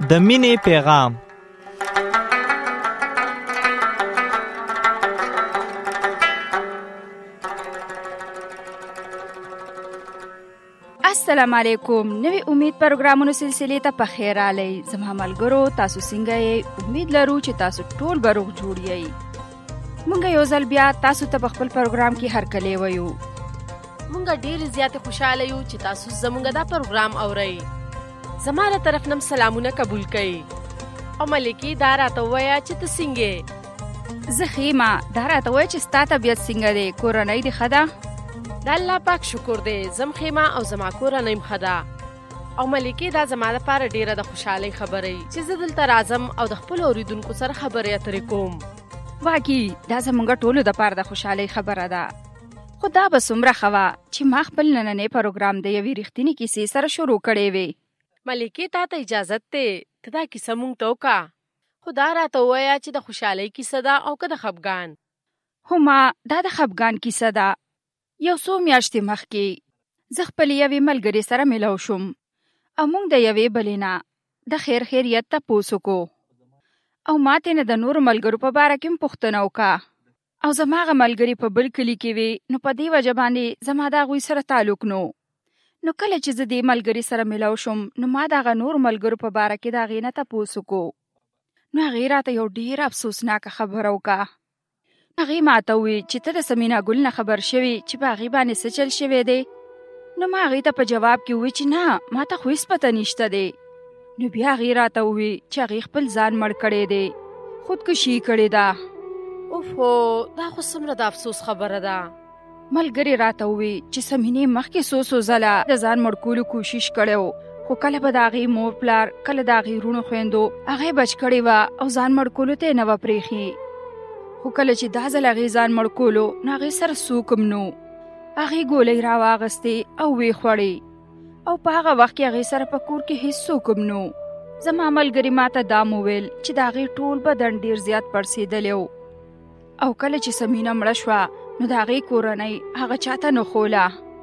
د مینې پیغام. السلام علیکم. نوی امید پروګرامونو سلسلې ته په خیر راغلی. زما ملګرو، تاسو څنګه یې؟ امید لرو چې تاسو ټول به روغ جوړ یې. مونږ یو ځل بیا تاسو ته په خپل پروګرام کې هرکلی وایو. مونږ ډېر زیات خوشاله یو چې تاسو زمونږ دا پروګرام اورئ. زما له طرف نم سلامونه قبول کړئ. او ملکی دا راته ووایه چې ته څنګه یې؟ زه ښه یم. دا راته وایه چې ستا طبیعت څنګه دی؟ کورنۍ دې ښه ده؟ د الله پاک شکر دی، زم خیمه او زما کورنۍ م ښه ده. او ملکې دا زما لپاره ډیره د خوشحالۍ خبرې چې زه دلته راځم او د خپلو اوریدونکو سره خبرې اترې کوم. واقعي دا زموږ ټولو دپاره د خوشحالۍ خبره ده. خو دا به څومره ښه وه چې ما خپل نننی پروګرام د یوې رښتینې کیسې سره شروع کړی وې. ملکې تا ته اجازت دی ته دا کیسه مونږ ته وکړه. خو دا راته ووایه چې د خوشحالۍ کیسه ده او که د خفګان؟ هو ما دا د خفګان کیسه ده. یو څو میاشتې مخکې زه خپلې یوې ملګرې سره ملو شوم او موږ د یوې بلې نه د خیر خیریت تپوس وکړو او ما ترې نه د نورو ملګرو په باره کې هم پوښتنه وکړه. او زما هغه ملګرې په بل کلي کې وې، نو په دې وجه باندې زما د هغوی سره تعلق نو. نو کله چې زه دې ملګرې سره ملو شوم نو ما د هغه نورو ملګرو په باره کې د هغې نه تپوس وکړو. نو هغې راته یو ډېره افسوسناکه خبره وکړه. هغې ما ته وویل چې ته د سمینا ګل نه خبر شوې چې په هغې باندې څه چل شوی دی؟ نو ما هغې ته په جواب کې وویل چې نه، ما ته خو هېڅ پته نشته دی. نو بیا هغې راته وویل چې هغې خپل ځان مړ کړی دی، خودکشي کړې ده. اوفو، دا خو څومره د افسوس خبره ده. ملګرې راته وویل چې سمینې مخکې څو ځله د ځان مړ کولو کوشش کړی، خو کله به د هغې مور پلار، کله د هغې وروڼو خویندو هغې بچ کړې وه او ځان مړ کولو ته یې نه وه پرېښې. خو کله چې دا ځل هغې ځان مړ کولو نو هغې سره څوک هم نو. هغې ګولۍ راواغستې او ویې خوړې او په هغه وخت کې هغې سره په کور کې هېڅ څوک هم نو. زما ملګرې ما ته دا وویل چې د هغې ټول بدن ډېر زیات پړسېدلی و او کله چې سمینا مړه شوه نو د هغې کورنۍ هغه چاته نه ښوله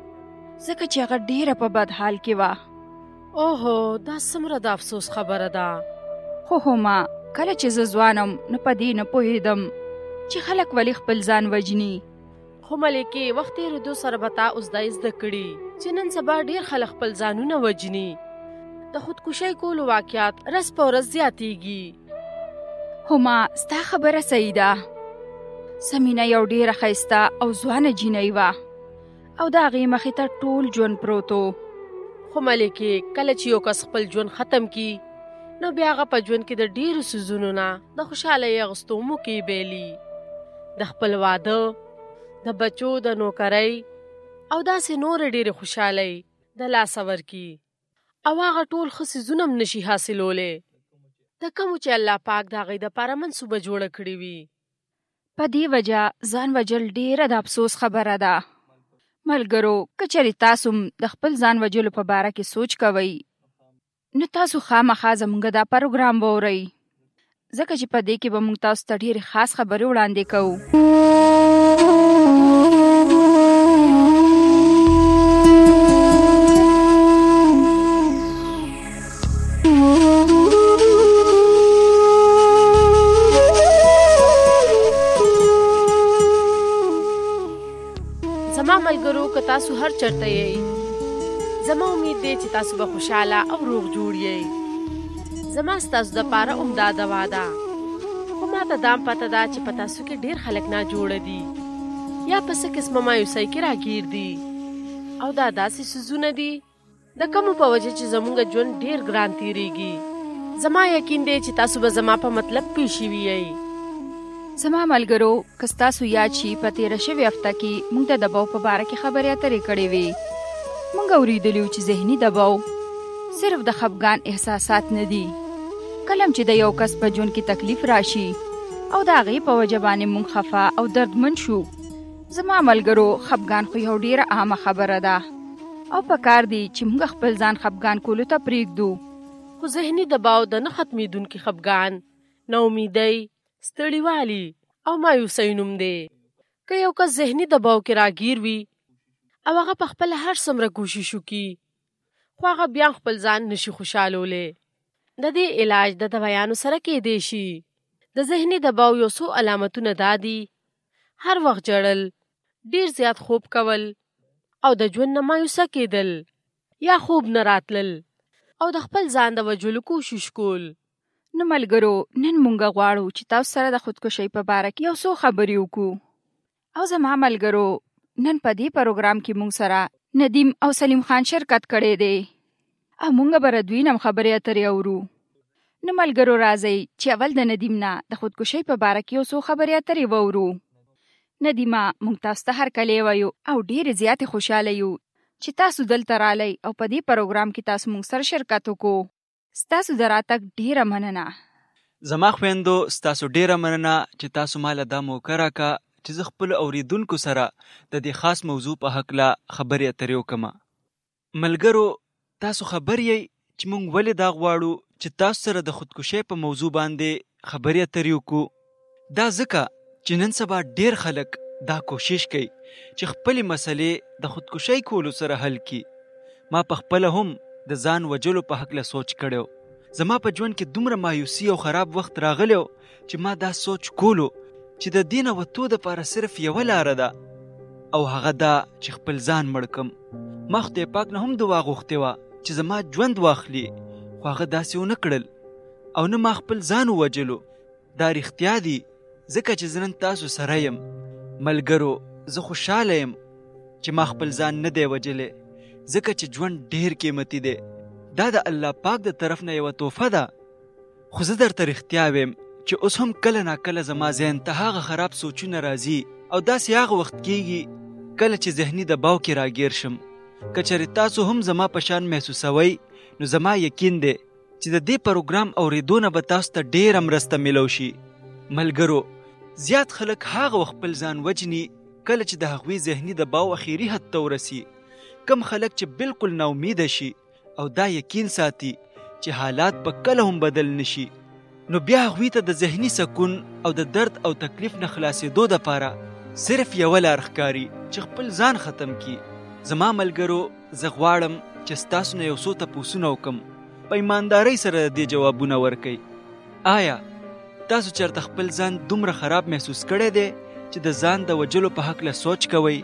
ځکه چې هغه ډېره په بد حال کې وه. اوهو، دا څومره د افسوس خبره ده. خو هما کله چې زه ځوانم نو په دې نه پوهېدم چې خلک ولې خپل ځان وجني. خو ملکې وخت تېرېدو سره به تا اوس دا زده کړي چې نن سبا ډېر خلک خپل ځانونه وجني. د خودکشۍ کولو واقعات ورځ په ورځ زیاتېږي. هما ستا خبره صحیح ده. سمینا یو ډېره ښایسته او ځوانه جینۍ وه او د هغې مخې ته ټول ژوند پروت و. خو ملکې کله چې یو کس خپل ژوند ختم کي نو بیا هغه په ژوند کې د ډېرو څیزونو نه د خوشحالۍ اخیستو موقع بایلي. د خپل واده، د بچو د نوکرۍ او داسې نورې ډېرې خوشحالۍ د لاسه ورکي او هغه ټول ښه څیزونه هم نشي حاصلولی د کومو چې الله پاک د هغې دپاره منصوبه جوړه کړې وي. په دې وجه ځان وجل ډېره د افسوس خبره ده. ملګرو، که چېرې تاسو هم د خپل ځان وجلو په باره کې سوچ کوئ نو تاسو خامخا زموږ دا پروګرام واورئ ځکه چې په دې کې به موږ تاسو ته ډېرې خاص خبرې وړاندې کوو. زما ملګرو، که تاسو هر چرته یئ، زما امید دی چې تاسو به خوشحاله او روغ جوړ یئ. زما ستاسو دپاره عمده دوا ده. خو ما ته دا هم پته ده چې په تاسو کې ډېر خلک ناجوړه دي یا په څه قسمه مایوسۍ کې راګیر دي او دا داسې څیزونه دي د کومو په وجه چې زموږ ژوند ډېر ګران تېرېږي. زما یقین دی چې تاسو به زما په مطلب پوه شوي یئ. زما ملګرو، که ستاسو یاد شي په تېره شوې هفته کې موږ د دباو په باره کې خبرې اترې کړې وې. موږ اورېدلي وو چې ذهني دباو صرف د خفګان احساسات نه دي. کله چې د یو کس په ژوند کې تکلیف راشي او د هغې په وجه باندې موږ خفه او دردمن شو. زما ملګرو، خفګان خو یو ډېره عامه خبره ده او پکار دی چې موږ خپل ځان خفګان کولو ته پرېږدو. خو ذهني دباو د نه ختمېدونکي خفګان، ناامیدۍ، ستړیوالي او مایوسۍ نوم دی. که یو کس ذهني دباو کې راګیر وي او هغه په خپله هر څومره کوشش وکړي خو هغه بیا خپل ځان نشي خوشحالولی. د دې علاج د دوایانو سره کېدی شي. د ذهني دباو یو څو علامتونه دا دي: هر وخت جړل، ډیر زیات خوب کول او د ژوند نه مایوسه کېدل یا خوب نه راتلل او د خپل ځان د وژلو کوشش کول. نو ملګرو، نن مونږ غواړو چې تاسو سره د خودکشۍ په باره کې یو څو خبرې وکړو. او زما ملګرو، نن په دې پروګرام کې مونږ سره ندیم او سلیم خان شرکت کړی دی او مونږ به د دوی نه خبرې اترې اورو. نو ملګرو، راځئ چې اول د ندیم نه د خودکشۍ په باره کې یو څو خبرې اترې واورو. ندیمه، مونږ تاسو ته هرکلی وایو او ډېرې زیاتې خوشحاله یو چې تاسو دلته رالی او په دې پروګرام کې تاسو مونږ سره شرکت وکړو. ستاسو د راتګ ډېره مننه. زما خویندو، ستاسو ډېره مننه چې تاسو ماله دا موقع راکړه چې زه خپلو اوریدونکو سره د دې خاص موضوع په هکله خبرې اترې وکړم. ملګرو، تاسو خبر یئ چې مونږ ولې دا غواړو چې تاسو سره د خودکشۍ په موضوع باندې خبرې اترې وکړو؟ دا ځکه چې نن سبا ډېر خلک دا کوشش کوي چې خپلې مسلې د خودکشۍ کولو سره حل کړي. ما په خپله هم د ځان وجلو په هکله سوچ کړی. زما په ژوند کې دومره مایوسي او خراب وخت راغلی چې ما دا سوچ کولو چې د دې نه وتو دپاره صرف یوه لاره ده، او هغه دا چې خپل ځان مړ کړم. ما خدای پاک نه هم دعا غوښتې وه چې زما ژوند واخلي، خو هغه داسې ونه کړل او نه ما خپل ځان ووجلو. دا رښتیا دي، ځکه چې زه نن تاسو سره یم. ملګرو، زه خوشحاله یم چې ما خپل ځان نه دی وجلی، ځکه چې ژوند ډېر قیمتي دی. دا د الله پاک د طرف نه یوه تحفه ده. خو زه درته رښتیا ویم چې اوس هم کله ناکله زما ذهن ته هغه خراب سوچونه راځي او داسې هغه وخت کېږي کله چې ذهني دباو کې راګیر شم. که چېرې تاسو هم زما په شان محسوسوئ، نو زما یقین دی چې د دې پروګرام اورېدو نه به تاسو ته ډېره مرسته میلو شي. ملګرو، زیات خلک هغه وخت خپل ځان وجني کله چې د هغوی ذهني دباو اخري حد ته ورسي. کم خلک چې بالکل ناامیده شي او دا یقین ساتي چې حالات به کله هم بدل نشي، نو بیا هغوی ته د ذهني سکون او د درد او تکلیف نه خلاصېدو دپاره صرف یوه لار ښکاري چې خپل ځان ختم کړي. زما ملګرو، زه غواړم چې ستاسو نه یو څو تپوسونه وکړم، په ایماندارۍ سره د دې جوابونه ورکئ. آیا تاسو چېرته خپل ځان دومره خراب محسوس کړی دی چې د ځان د وجلو په هکله سوچ کوئ؟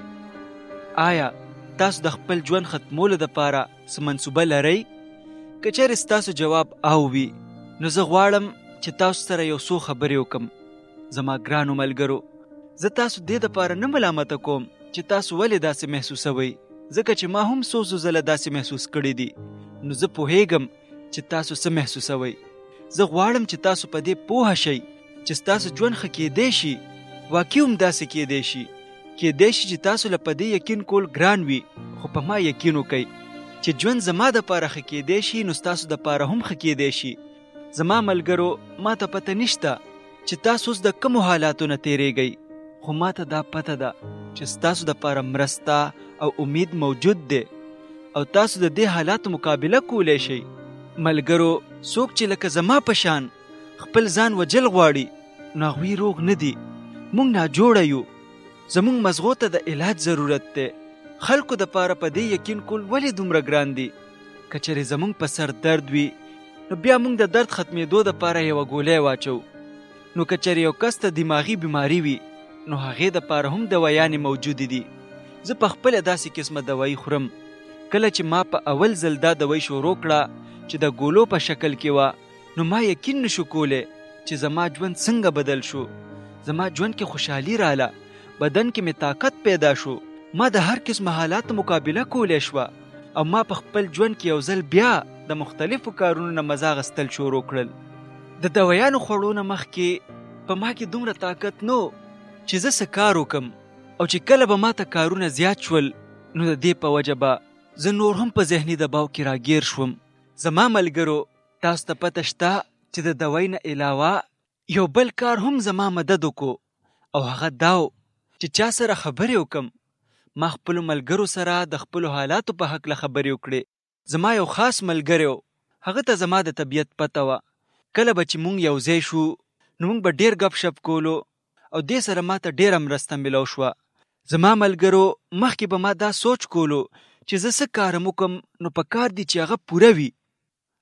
آیا تاسو د خپل ژوند ختمولو دپاره څه منصوبه لرئ؟ که چېرې ستاسو جواب او وي، نو زه غواړم چې تاسو سره یو څو خبرې وکم. زما ګرانو ملګرو، زه تاسو دې دپاره نه ملامته کوم چې تاسو ولې داسې محسوسوئ، ځکه چې ما هم څو ځله داسې محسوس کړي دي. نو زه پوهیږم چې تاسو څه محسوسوئ. زه غواړم چې تاسو په دې پوه شئ چې ستاسو ژوند ښه کېدی شي. واقعي هم داسې کېدی شي. کېدی شي چې تاسو له په دې یقین کول ګران وي، خو په ما یقین وکئ چې ژوند زما دپاره ښه کېدی شي، نو ستاسو دپاره هم ښه کېدی شي. زما ملګرو، ما ته پته نشته چې تاسو اوس د کومو حالاتو نه تیریږئ، خو ما ته دا پته ده چې ستاسو دپاره مرسته او امید موجود دی او تاسو د دې حالاتو مقابله کولی شئ. ملګرو، څوک چې لکه زما په شان خپل ځان وجل غواړي، نو هغوی روغ نه دي. موږ ناجوړه یو. زموږ مزغو ته د علاج ضرورت دی. خلکو دپاره په دې یقین کول ولې دومره ګران دي؟ که چېرې زموږ په سر درد وي، نو بیا موږ د درد ختمېدو دپاره یوه ګولۍ واچو. نو که چېرې یو کس ته دماغي بیماري وي، نو هغې دپاره هم دوایانې موجودې دي. زه په خپله داسې قسمه دوایي خورم. کله چې ما په اول ځل دا دوایي شروع کړه چې د ګولو په شکل کې وه، نو ما یقین نشو کولی چې زما ژوند څنګه بدل شو. زما ژوند کې خوشحالي راله، بدن کې مې طاقت پیدا شو. ما د هر قسم حالاتو مقابله کولی شوه او ما په خپل ژوند کې یو ځل بیا د مختلفو کارونو نه مزه اخیستل شروع کړل. د دوایانو خوړو نه مخکې په ما کې دومره طاقت نو چې زه څه کار وکم، او چې کله به ما ته کارونه زیات شول، نو د دې په وجه به زه نور هم په ذهني دباو کې راګیر شوم. زما ملګرو، تاسو ته پته شته چې د دوای نه علاوه یو بل کار هم زما مدد وکړو، او هغه دا و چې چا سره خبرې وکم. ما خپلو ملګرو سره د خپلو حالاتو په هکله خبرې وکړې. زما یو خاص ملګری و، هغه ته زما د طبیعت پته وه. کله به چې مونږ یو ځای شو، نو مونږ به ډېر ګپ شپ کولو او دې سره ما ته ډېره مرسته میلو شوه. زما ملګرو، مخکې به ما دا سوچ کولو چې زه څه کارم وکم، نو په کار دي چې هغه پوره وي،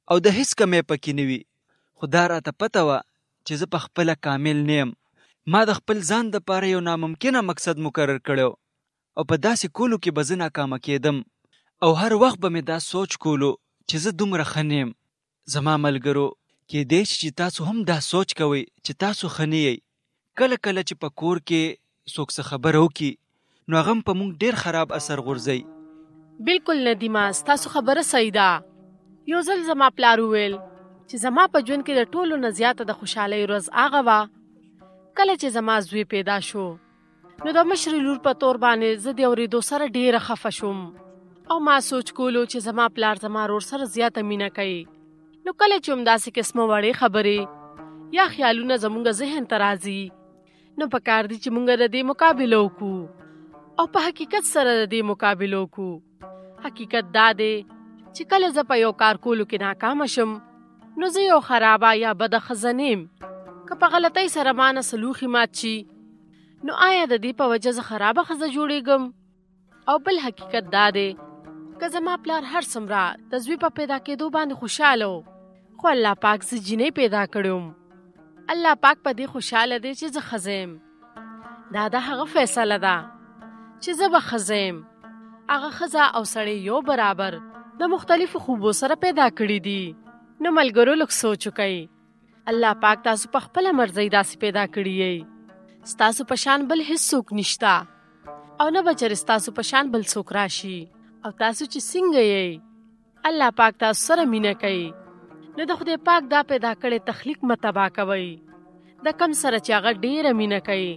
او د هیڅ کمی پکې نه وي. خو دا راته پته وه چې زه په خپله کامل نه یم. ما د خپل ځان دپاره یو ناممکنه مقصد مقرر کړی او په داسې کولو کې به زه ناکامه کېدم او هر وخت به مې دا سوچ کولو چې زه دومره ښه نه یم. زما ملګرو، کېدی شي چې تاسو هم دا سوچ کوئ چې تاسو ښه نه یئ. کله کله چې په کور کې څوک څه خبره وکړي نو هغه هم په موږ ډېر خراب اثر غورځوي. بالکل ندیمه، ستاسو خبره صحیح ده. یو ځل زما پلار وویل چې زما په ژوند کې د ټولو نه زیاته د خوشحالۍ ورځ هغه وه کله چې زما زوی پیدا شو. نو د مشرې لور په تور باندې زه د اورېدو سره ډېره خفه شوم او ما سوچ کولو چې زما پلار زما ورور سره زیاته مینه کوي. نو کله چې همداسې قسمه وړې خبرې یا خیالونه زموږ ذهن ته راځي نو پکار دي چې موږ د دې مقابله وکړو او په حقیقت سره د دې مقابله وکړو. حقیقت دا دی چې کله زه په یو کار کولو کې ناکامه شم نو زه یو خرابه یا بده ښځه نه یم. که په غلطۍ سره ما نه سلوخي مات شي نو آیا د دې په وجه زه خرابه ښځه جوړېږم؟ او بل حقیقت دا دی که زما پلار هر څومره د زوی په پیدا کېدو باندې خوشحاله و خو الله پاک زه جینۍ پیدا کړی وم. الله پاک په دې خوشحاله دی چې زه ښځه یم. دا د هغه فیصله ده چې زه به ښځه یم. هغه ښځه او سړی یو برابر د مختلفو خوبو سره پیدا کړي دي. نو ملګرو، لږ سوچ وکئ. الله پاک تاسو په خپله مرضۍ داسې پیدا کړي یئ. ستاسو په شان بل هیڅ څوک نشته او نه به چېرې ستاسو په شان بل څوک راشي. او تاسو چې څنګه یئ الله پاک تاسو سره مینه کوي. نو د خدای پاک دا پیدا کړی تخلیق مه تباه کوئ د کم سره چې هغه ډېره مینه کوي.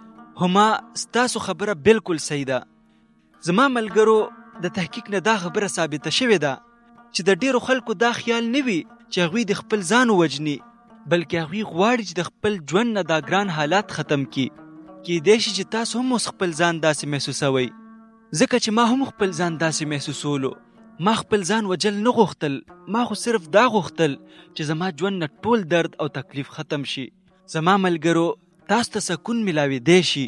هما ستاسو خبره بالکل صحیح ده. زما ملګرو، د تحقیق نه دا خبره ثابته شوې ده چې د ډېرو خلکو دا خیال نه وي چې هغوی د خپل ځان ووژني، بلکې هغوی غواړي چې د خپل ژوند نه دا ګران حالات ختم کړي. کېدی شي چې تاسو هم اوس خپل ځان داسې محسوسوئ، ځکه چې ما هم خپل ځان داسې محسوسولو. ما خپل ځان وجل نه غوښتل، ما خو صرف دا غوښتل چې زما ژوند نه ټول درد او تکلیف ختم شي. زما ملګرو، تاسو ته سکون ملاوېدی شي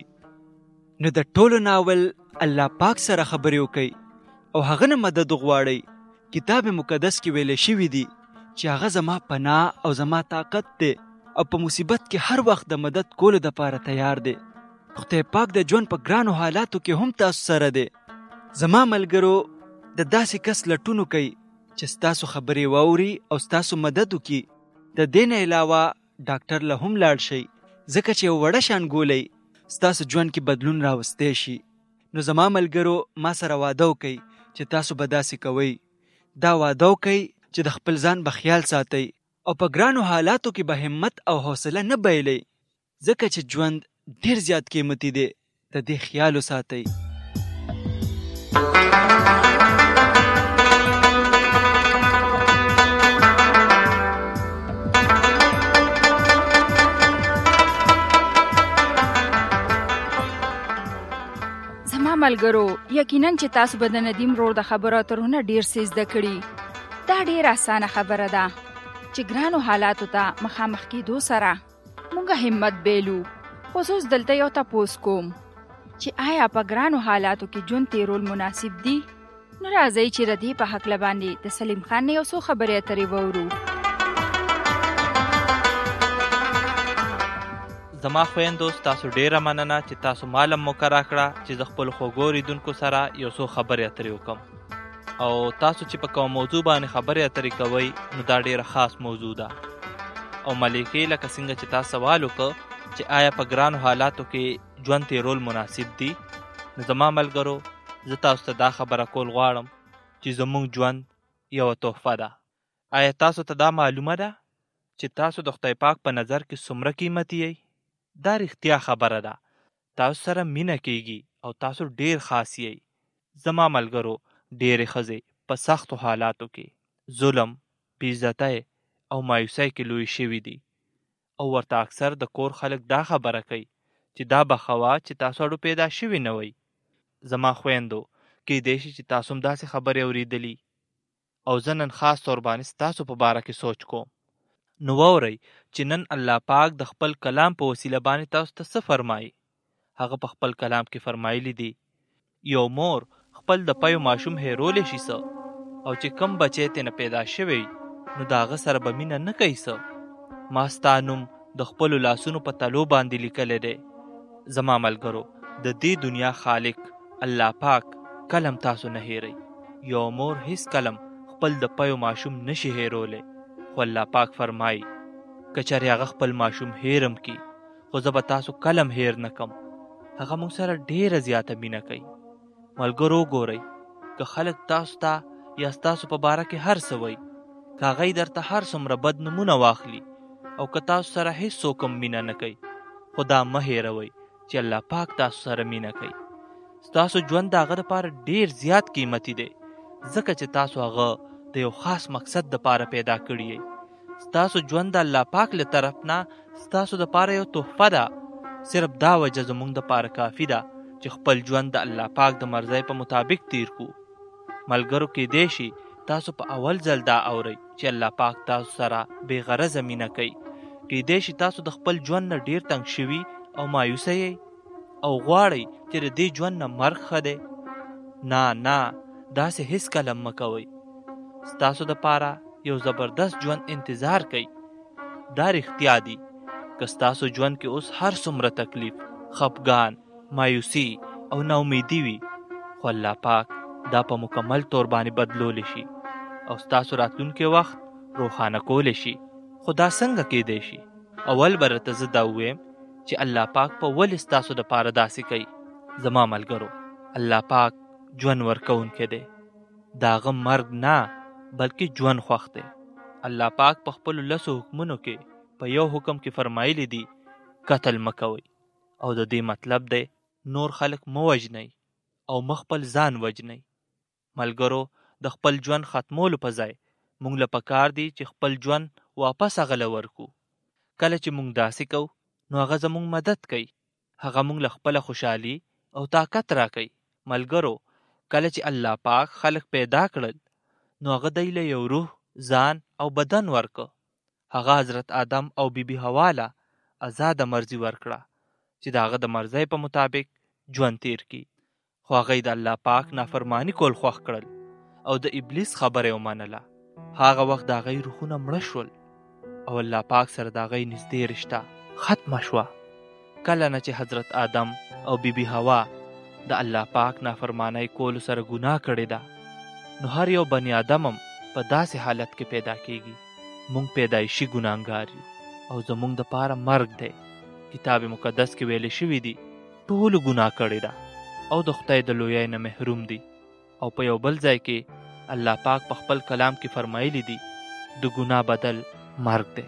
نو د ټولو ناول الله پاک سره خبرې وکئ او هغه نه مدد وغواړئ. کتاب مقدس کې ویلی شوي دي چې هغه زما پناه او زما طاقت دی او په مصیبت کې هر وخت د مدد کولو دپاره تیار دی. خدای پاک د ژوند په ګرانو حالاتو کې هم تاسو سره دی. زما ملګرو، د داسې کس لټون وکئ چې ستاسو خبرې واوري او ستاسو مدد وکړي. د دې نه علاوه ډاکټر له هم لاړ شئ، ځکه چې یو وړه شان ګولۍ ستاسو ژوند کې بدلون راوستی شي. نو زما ملګرو، ما سره واده وکئ چې تاسو به داسې کوئ. دا واده وکئ چې د خپل ځان به خیال ساتئ او په ګرانو حالاتو کې به همت او حوصله نه بایلئ، ځکه چې ژوند ډېر زیات قیمتي دی. د دې خیال وساتئ. ملګرو، یقینا چې تاسو به د ندیم ورور د خبرو اترونه ډیر څه زده کړي. دا ډیره اسانه خبره ده چې ګرانو حالاتو ته مخامخ کېدو سره موږ همت بیلو. خصوص دلته یو تپوس کوم چې آیا په ګرانو حالاتو کې ژوند تیرول مناسب دي؟ نو راځئ چې د دې په هکله باندې د سلیم خان نه یو څو خبرې اترې واورو. زما خویندو، تاسو ډیره مننه چې تاسو مالم مقرره کړه چې زه خپل خوږو اوریدونکو سره یو څو خبرې اترې وکړم. او تاسو چې په کوم موضوع باندې خبرې اترې کوئ نو دا ډیره خاص موضوع ده. او ملکې، لکه څنګه چې تاسو سوال وکړ چې آیا په ګرانو حالاتو کې ژوند تیرول مناسب دي، نو زما ملګرو، زه تاسو ته دا خبره کول غواړم چې زموږ ژوند یوه تحفه ده. آیا تاسو ته دا معلومه ده چې تاسو د خدای پاک په نظر کې څومره قیمتي یئ؟ دا رښتیا خبره ده. تاسو سره مینه کیږي او تاسو ډیر خاص یئ. زما ملګرو، ډیرې ښځې په سختو حالاتو کې ظلم، بې عزتۍ او مایوسۍ کې لوی شوي دي او ورته اکثر د کور خلک دا خبره کوي چې دا بخوا چې تاسو اړو پیدا شوي نه وئ. زما خویندو، کیدای شي چې تاسو هم داسې خبرې اورېدلي او زه نن خاص طور باندې ستاسو په باره کې سوچ کوم. نو واورئ چې نن الله پاک د خپل کلام په وسیله باندې تاسو ته څه فرمایي. هغه په خپل کلام کې فرمایلی دي یو مور خپل د پایو ماشوم هیرولی شي څه، او چې کم بچی ترې نه پیدا شوی نو د هغه سره به مینه نه کوي څه؟ ما ستا نوم د خپلو لاسونو په تلو باندې لیکلی دی. زما ملګرو، د دې دنیا خالق الله پاک کلم تاسو نه هیروي. یو مور هیڅ کلم خپل د پیو ماشوم نشي هیرولی، خو الله پاک فرمایي که چېرې هغه خپل ماشوم هیرم کی، خو زه به تاسو کلم هیر نه کم. هغه موږ سره ډېره زیاته مینه کوي. ملګرو وګورئ، که خلک تاسو ته یا ستاسو په باره کې هر څه وایي، که هغوی درته هر څومره بد نومونه واخلي، او که تاسو سره هیڅ څوک هم مینه نه کوي، خو دا مه هیروئ چې الله پاک تاسو سره مینه کوي. ستاسو ژوند د هغه دپاره ډېر زیات قیمتي دی، ځکه چې تاسو هغه د یو خاص مقصد دپاره پیدا کړي یئ. ستاسو ژوند د الله پاک له طرف نه ستاسو دپاره یو تحفه ده. صرف دا وجه زموږ دپاره کافي ده چې خپل ژوند د الله پاک د مرضۍ په مطابق تیر کړو. ملګرو، کیدای شي تاسو په اول ځل دا اورئ چې الله پاک تاسو سره بې غرضه مینه کوي. کیدای شي تاسو د خپل ژوند نه ډېر تنګ شوي او مایوسه یئ او غواړئ چې د دې ژوند نه مرګ ښه دی. نه، داسې هیڅ کله مه کوئ. ستاسو دپاره یو زبردست ژوند انتظار کوي. دا رښتیا دي که ستاسو ژوند کې اوس هر څومره تکلیف، خفګان، مایوسي او ناامیدي وي، خو الله پاک دا په مکمل طور باندې بدلولی شي او ستاسو راتلونکی وخت روښانه کولی شي. خو دا څنګه کیدی شي؟ اول به درته زه دا ووایم چې الله پاک په ولې ستاسو دپاره داسې کوي. زما ملګرو، الله پاک ژوند ورکوونکی دی. د هغه مرګ نه بلکې ژوند خوښ دی. الله پاک په خپلو 10 حکمونو کې په یو حکم کې فرمایلی دي قتل مه کوئ، او د دې مطلب دی نور خلک مه وژنئ او مه خپل ځان وژنئ. ملګرو، د خپل ژوند ختمولو په ځای موږ له پکار دی چې خپل ژوند واپس هغه له ورکو. کله چې موږ داسې کوو نو هغه زموږ مدد کوي. هغه موږ له خپله خوشحالي او طاقت راکوي. ملګرو، کله چې الله پاک خلک پیدا کړل نو هغه دی له یو روح، ځان او بدن ورکه. هغه حضرت آدم او بیبي حوا له آزاده مرضي ورکړه چې د هغه د مرضۍ په مطابق ژوند تیر کړي. خو هغوی د الله پاک نافرمانی کول خوښ کړل او د ابلیس خبره یې ومنله. هغه وخت د هغوی روحونه مړه شول او الله پاک سره د هغوی نږدې رشته ختمه شوه. کله نه چې حضرت آدم او بیبي حوا د الله پاک نافرمانی کولو سره ګناه کړې ده، نو هر یو بني آدم هم په داسې حالت کې پیدا کیږي. مونږ پیدایشي ګناهګار یو او زمونږ دپاره مرګ دی. کتاب مقدس کې ویلې شوي دي ټولو ګناه کړې ده او د خدای د لویۍ نه محروم دي. او په یو بل ځای کې الله پاک په خپل کلام کې فرمایلی دي د ګناه بدل مرګ دی.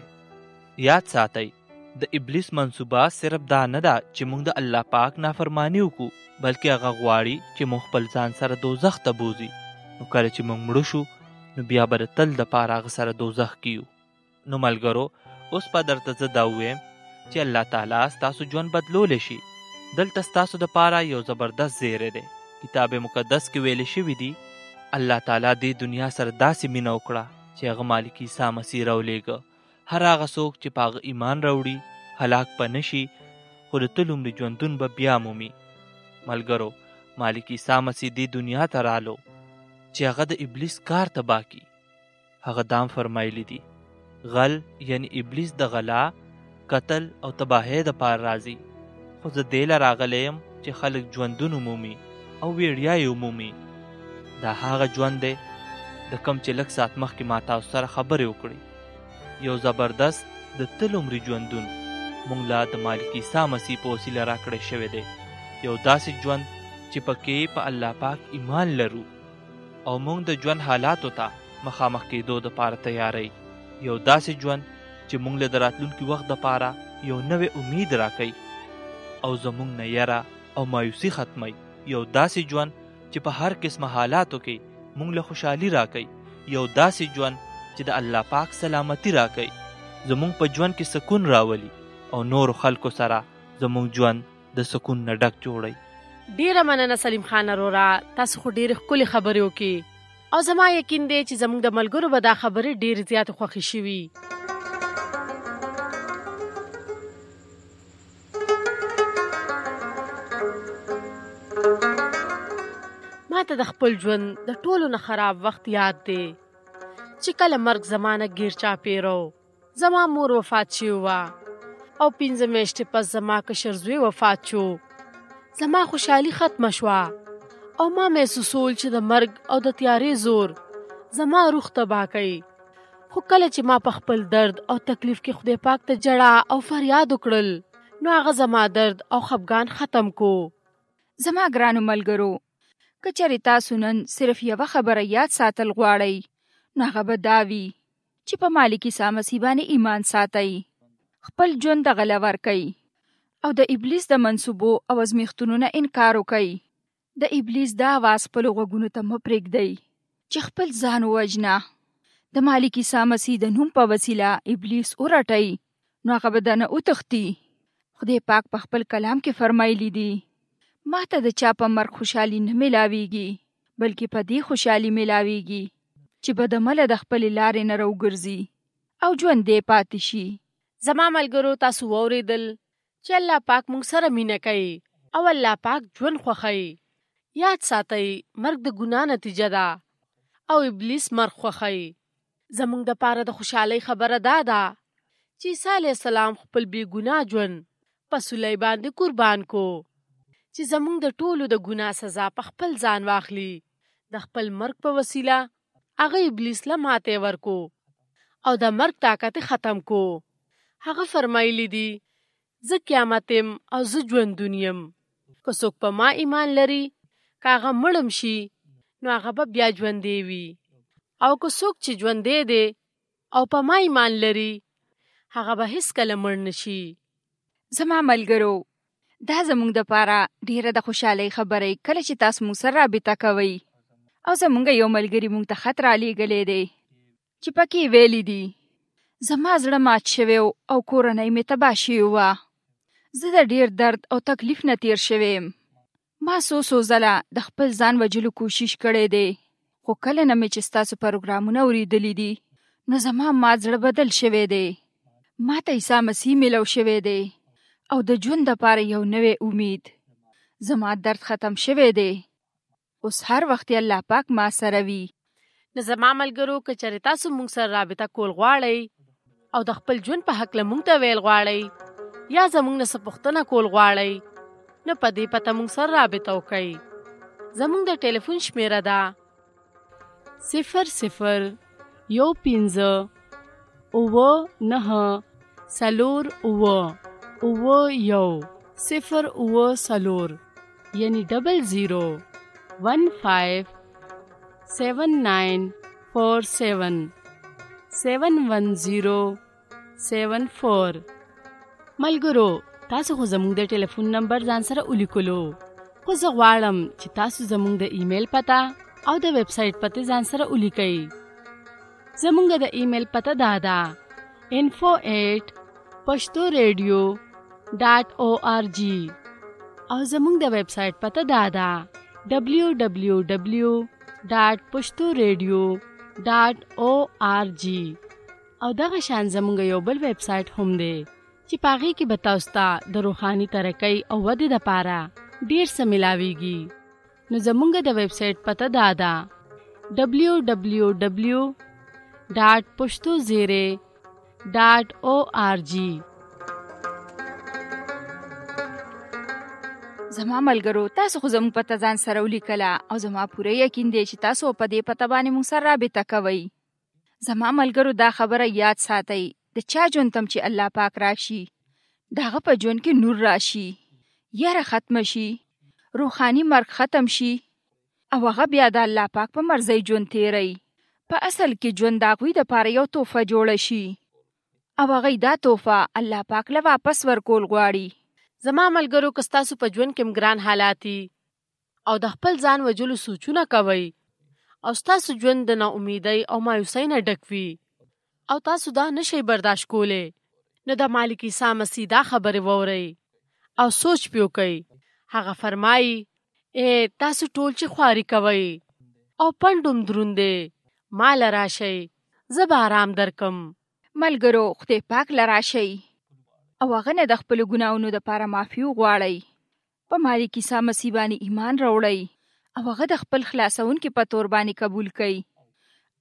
یاد ساتئ، د ابلیس منصوبه صرف دا نه ده چې موږ د الله پاک نافرمانی وکړو، بلکې هغه غواړي چې موږ خپل ځان سره دوزخ ته بوزي. نو کله چې موږ مړه شو نو بیا به د تل دپاره هغه سره دوزخ کیو. نو ملګرو، اوس به درته زه دا ووایم چې الله تعالی ستاسو ژوند بدلولی شي. دلته ستاسو دپاره یو زبردست زیری دی. کتاب مقدس کې ویلې شوي دي الله تعالی دې دنیا سره داسې مینه وکړه چې هغه مالک عیسی مسیح راولېږه. هر هغه څوک چې په هغه ایمان راوړي هلاک به نشي، خو د تل عمر ژوندون به بیا مومي. ملګرو، مالک عیسی مسیح دې دنیا ته رالو چې هغه د ابلیس کار تباه کړي. هغه دام فرمایلی دي غل یعنی ابلیس د غلا، قتل او تباهۍ دپاره راځي، خو زه دې له راغلی یم چې خلک ژوندون ومومي او ویړیا یې ومومي. دا هغه ژوند دی د کوم چې لږ ساعت مخکې ما تاسو سره خبرې وکړې. یو زبردست د تل عمري ژوندون موږ له د مالک عیسی مسیح په وسیله راکړی شوی دی. یو داسې ژوند چې پکې په الله پاک ایمان لرو او موږ د ژوند حالاتو ته مخامخ کېدو دپاره تیاری. یو داسې ژوند چې موږ له د راتلونکي وخت دپاره یو نوې امید راکوي او زموږ نه یره او مایوسي ختموي. یو داسې ژوند چې په هر قسمه حالاتو کې موږ له خوشحالي راکوي. یو داسې ژوند چې د الله پاک سلامتی راکوي، زموږ په ژوند کې سکون راولي او نورو خلکو سره زموږ ژوند د سکون نه ډک جوړوي. ډیره مننه سلیم خان وروره، تاسو خو ډیرې ښکلې خبرې وکړې او زما یقین دی چې زموږ د ملګرو به دا خبرې ډیرې زیاتې خوښې شوي. ما ته د خپل ژوند د ټولو نه خراب وخت یاد دی چې کله مرګ زمانه گیر چاپیرو. زما مور وفات شوی وه او 15 میاشتې پس زما کشر زوی وفات شو. زما خوشحالي ختمه شوه او ما محسوسول چې د مرګ او د تیارې زور زما روح تباه کوي. خو کله چې ما په خپل درد او تکلیف کې خدای پاک ته جړه او فریاد وکړل نو هغه زما درد او خفګان ختم کو. زما ګرانو ملګرو، که چېرې تاسو نن صرف یوه خبره یاد ساتل غواړئ نو هغه به دا وي چې په مالک عیسی مسیح باندې ایمان ساتئ، خپل ژوند ته غله ورکئ او د ابلیس د منصوبو او ازمیښتونو نه انکار وکئ. د ابلیس دا اواز خپلو غوږونو ته مه پرېږدئ چې خپل ځان ووژنه. د مالک عیسی مسیح د نوم په وسیله ابلیس ورټئ نو هغه به درنه وتښتي. خدای پاک په خپل کلام کې فرمایلی دي، ما ته د چا په مرګ خوشحالي نه میلاویږي بلکې په دې خوشحالي میلاویږي چې بدعمله د خپلې لارې نه راوګرځي او ژوندی پاتې شي. زما ملګرو، تاسو واورېدل چې الله پاک موږ سره مینه کوي او الله پاک ژوند خوښوي. یاد ساتئ مرګ د ګناه نتیجه ده او ابلیس مرګ خوښوي. زموږ د پاره د خوشحالۍ خبره دا ده چې عیسی علیه السلام خپل بې ګناه ژوند په صلیب باندې قربان کو چې زموږ د ټولو د ګناه سزا په خپل ځان واخلي. د خپل مرګ په وسیله هغه ابلیس له ماتې ورکو او د مرګ طاقت ختم کو. هغه فرمایلی دي، زه قیامت یم او زه ژوندون یم. که څوک په ما ایمان لري که هغه مړم شي نو هغه به بیا ژوندی وي، او که څوک چې ژوندی دی او په ما ایمان لري هغه به هیڅکله مړ نشي. زما ملګرو، دا زموږ دپاره ډیره د خوشحالۍ خبرې کله چې تاسو موږ سره رابطه کوئ. او زموږ یو ملګري موږ ته خط رالیږلی دی چې پکې ویلي دي، زما زړه مات شوی او کورنۍ مې تباه شوې وه. زه د ډیر درد او تکلیف نه تیر شوی یم. ما څو ځله د خپل ځان وجلو کوشش کړی دی، خو کله نه مې چې ستاسو پروګرامونه اورېدلي دي نو زما مات زړه بدل شوی دی. ما ته عیسی مسیح میلو شوی دی او د ژوند دپاره یو نوی امید. زما درد ختم شوی دی. اوس هر وخت الله پاک ما سره وي. نو زما ملګرو، که چېرې تاسو موږ سره رابطه کول غواړئ او د خپل ژوند په هکله موږ ته ویل غواړئ یا زموږ نه څه پوښتنه کول غواړئ نو په دې پته موږ سره رابطه وکړئ. زموږ د ټلیفون شمیره ده 00-59-4-0-1 یعنی 00-15-79-47 710-74. ملګرو، تاسو خو زموږ د ټلیفون نمبر ځان سره ولیکلو، خو زه غواړم چې تاسو زموږ د ایمیل پته او د ویب سایټ پته ځان سره ولیکئ. زموږ د ایمیل پته دا ده info@pashtoradio.org او زموږ د ویب سایټ پته دا ده www.pashtoradio.org او دغه شان زموږ یو بل ویب سایټ هم دی چې پاغي کې به تاسو ته د روحاني ترقۍ او ودې لپاره ډیر څه ملاويږي. نو زموږ د ویب سایټ پته دا ده www.pashtozere.org. زما ملګرو، تاسو خو زموږ پته ځان سره ولیکله او زما پوره یقین دی چې تاسو په دې پته باندې موږ سره رابطه کوئ. زما ملګرو، دا خبره یاد ساتئ، د چا ژوند تم چې الله پاک راشي د هغه په ژوند کې نور راشي، یاره ختمه شي، روحاني مرګ ختم شي او هغه بیا د الله پاک په مرضۍ ژوند تیری. په اصل کې ژوند د هغوی دپاره یو تحفه جوړه شي او هغوی دا تحفه الله پاک له واپس ورکول غواړي. زما ملګرو، که ستاسو په ژوند کې ګران حالاتي او د خپل ځان وجلو سوچونه کوئ او ستاسو ژوند د ناامیدۍ او مایوسۍ نه ډک وي او تاسو دا نشئ برداشت کولی، نو د مالک عیسی مسیح دا خبرې واورئ او سوچ پې وکئ. هغه فرمایي، تاسو ټول چې خواري کوئ او پنډوم دروند دی، ما له راشئ، زه به آرام درکم. ملګرو، خدای پاک له راشئ او هغه نه د خپلو ګناهونو دپاره معافي وغواړئ. په مالک عیسی مسیح باندې ایمان راوړئ او هغه د خپل خلاصونکي په تور باندې قبول کړئ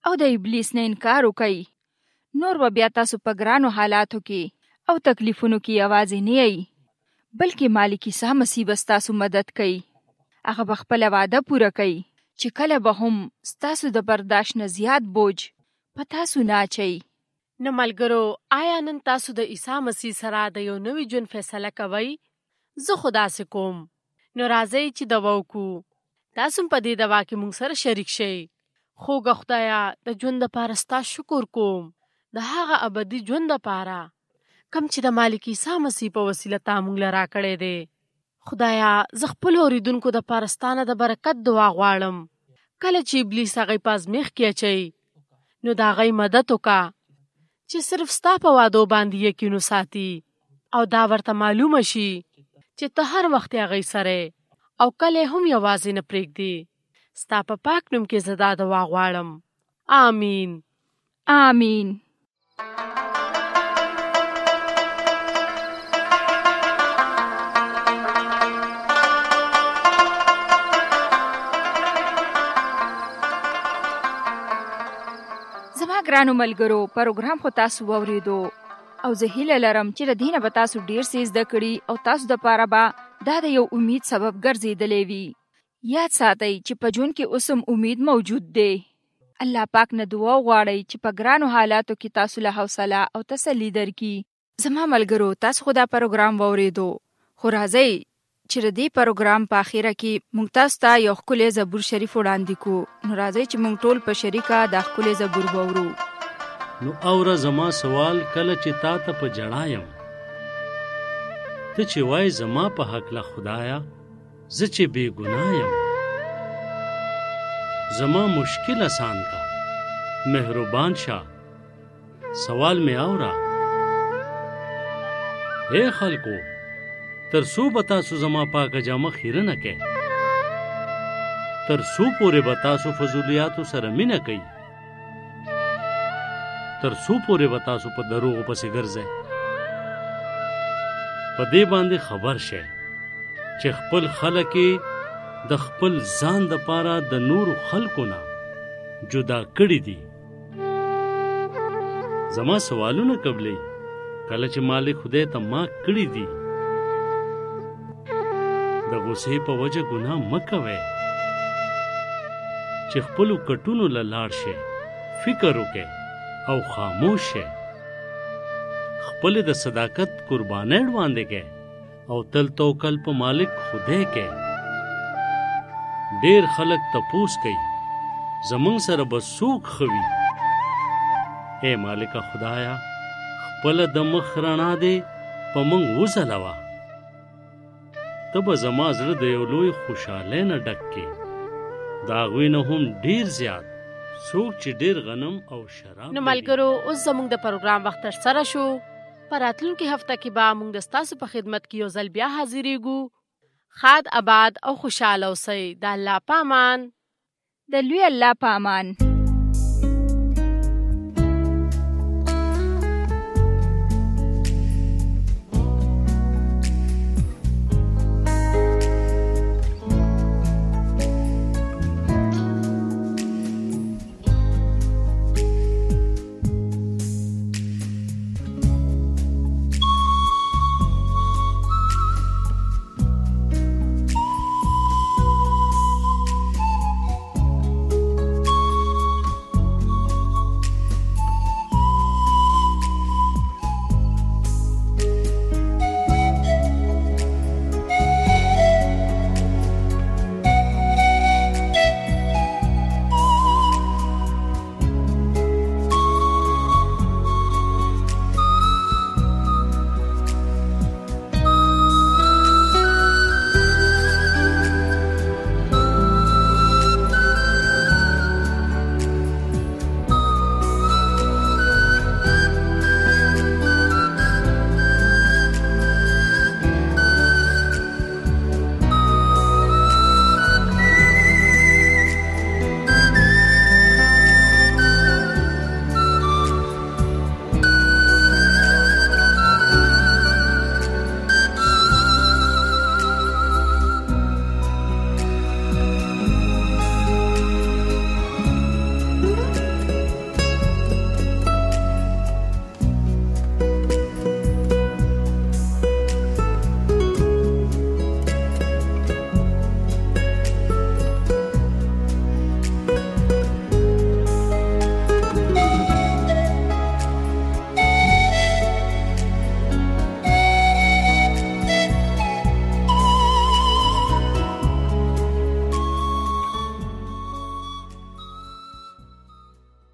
او د ابلیس نه انکار وکئ، نور به بیا تاسو په ګرانو حالاتو کې او تکلیفونو کې یوازې نه یئ، بلکې مالک عیسی مسیح به ستاسو مدد کوي. هغه به خپله وعده پوره کوي چې کله به هم ستاسو د برداشت نه زیات بوج په تاسو نه اچوي. نه ملګرو، آیا نن تاسو د عیسی مسیح سره د یو نوي ژوند فیصله کوئ؟ زه خو داسې کوم. نو راځئ چې دوا وکړو. تاسو هم په دې دوا کې موږ سره شریک شئ. خوږه خدایه، د ژوند دپاره ستا شکر کوم، د هغه ابدي ژوند دپاره کم چې د مالک عیسی مسیح په وسیله تا موږ له راکړی دی. خدایه، زه خپلو اورېدونکو دپاره ستا نه د برکت دعا غواړم. کله چې ابلیس هغوی په ازمیښت کې اچوي، نو د هغوی مدد وکړه چې صرف ستا په وعدو باندې یقین وساتي او دا ورته معلومه شي چې ته هر وخت هغوی سره او کله هم یوازې نه پرېږدي. ستا په پاک نوم کې زه دا دعا غواړم. آمین. آمین. زما ګرانو ملګرو، پروګرام خو تاسو واورېدو او زه هیله لرم چې له دې نه به تاسو ډېر څه زده کړي او تاسو دپاره به دا د یو امید سبب ګرځېدلی وي. یاد ساتئ چې په ژوند کې اوس هم امید موجود دی. الله پاک نه دعا وغواړئ چې په ګرانو حالاتو کې تاسو له حوصله او تسلي درکړي. زما ملګرو، تاسو خو دا پروګرام واورېدو، خو راځئ چې د دې پروګرام په اخیره کې موږ تاسو ته یو ښکلی زبور شریف وړاندې کړو. نو راځئ چې موږ ټول په شریکه دا ښکلی زبور واورو. نو اوره زما سوال کله چې تا ته په جړا یم، ته چې وای زما په هکله خدایا زه چې بې ګناه یم، زما مشکل آسان کا، مهربان شه، سوال مې اوره. اے خلکو، تر څو به تاسو زما پاکه جامه خیره نه کوئ؟ تر څو پورې به تاسو فضولیاتو سره مینه کوئ؟ تر څو پورې به تاسو په دروغو پسې ګرځئ؟ په دې باندې خبر شئ چې خپل خلک د خپل ځان دپاره د نورو خلکو نه جدا کړي دي. زما سوالونه قبلئ کله چې مالک خدای ته ما کړي دي. د غصې په وجه ګناه مه کوئ چې خپلو کټونو له لاړ شئ، فکر وکئ او خاموش شئ. خپلې د صداقت قربانۍ وړاندې کئ او تل توکل په مالک خدای کئ. ډېر خلک تپوس کوي زمونږ سره به څوک ښه وي. اے مالکه خدایا، خپله د مخ رڼا دې په موږ وځلوه. ته به زما زړه د یو لوی خوشحالۍ نه ډک کړې، د هغوی نه هم ډېر زیات څوک چې ډېر غنم او شراب. نو ملګرو، اوس زموږ د پروګرام وخت ترسره شو. په راتلونکي هفته کې به موږ د ستاسو په خدمت کې یو ځل بیا حاضرېږو. خاد آباد او خوشحاله اوسئ. د الله په امان. د لوی الله په امان.